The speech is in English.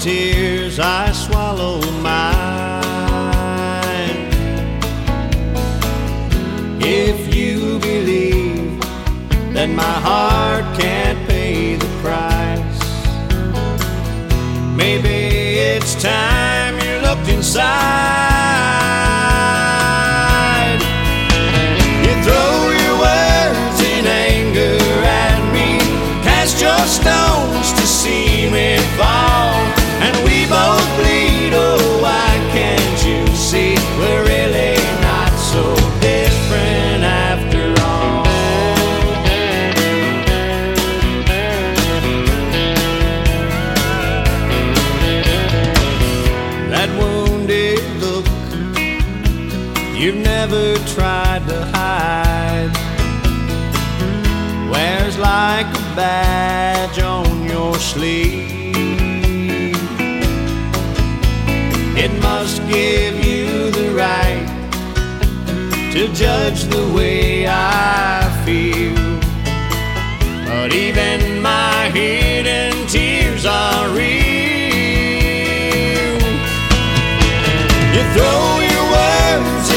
tears, I swallow mine. If you believe that my heart can't pay the price, maybe it's time you looked inside. You throw your words in anger at me, cast your stones to see me fall, and we both bleed. Oh, why can't you see we're really not so different after all? That wounded look you've never tried to hide wears like a badge on your sleeve. It must give you the right to judge the way I feel, but even my hidden tears are real. You throw your words